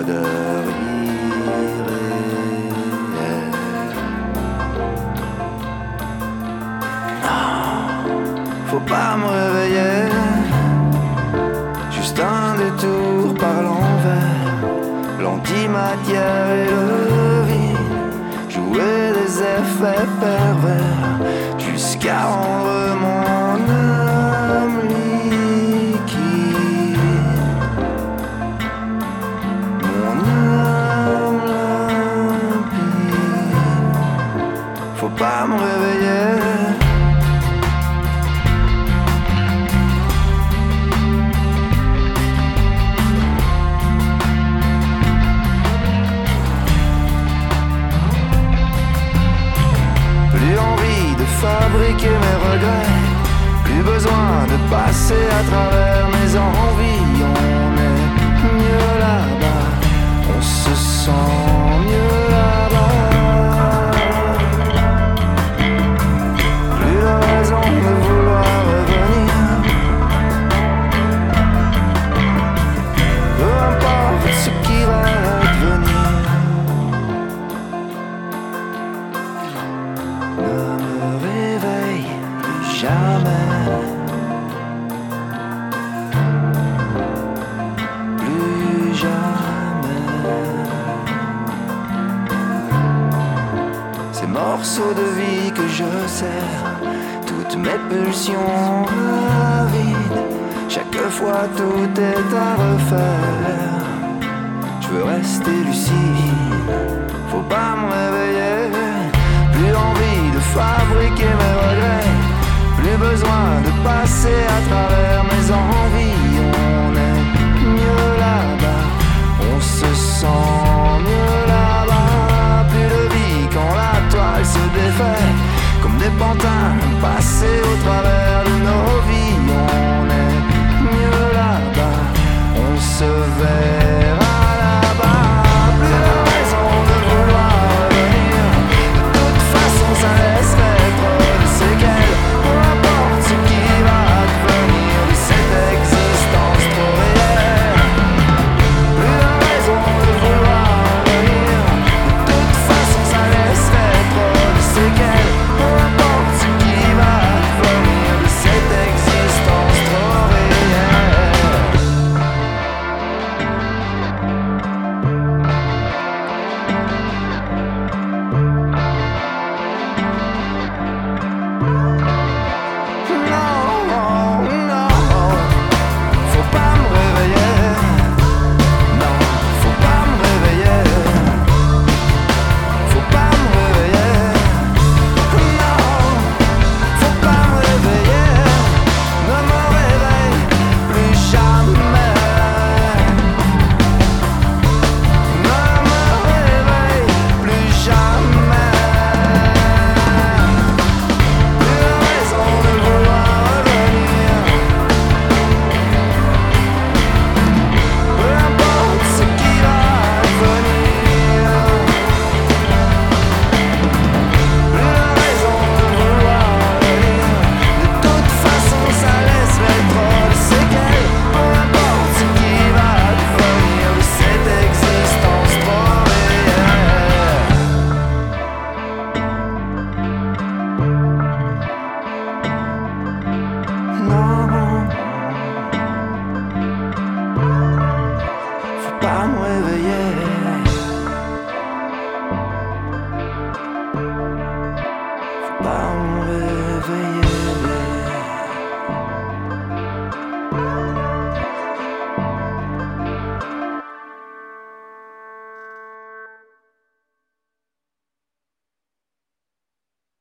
d'odeur irréelle. Faut pas me réveiller, juste un détour par l'envers, l'antimatière et le vide, jouer des effets pervers, jusqu'à rendre mon âme liquide, mon âme limpide. Faut pas me réveiller. Fabriquer mes regrets, plus besoin de passer à travers mes envies. On est mieux là-bas, on se sent mieux là-bas. Plus de raison de vouloir revenir, peu importe ce qui va advenir. Jamais, plus jamais. Ces morceaux de vie que je serre, toutes mes pulsions avides, chaque fois tout est à refaire. Je veux rester lucide, faut pas me réveiller. Plus envie de fabriquer mes regrets, plus besoin de passer à travers mes envies.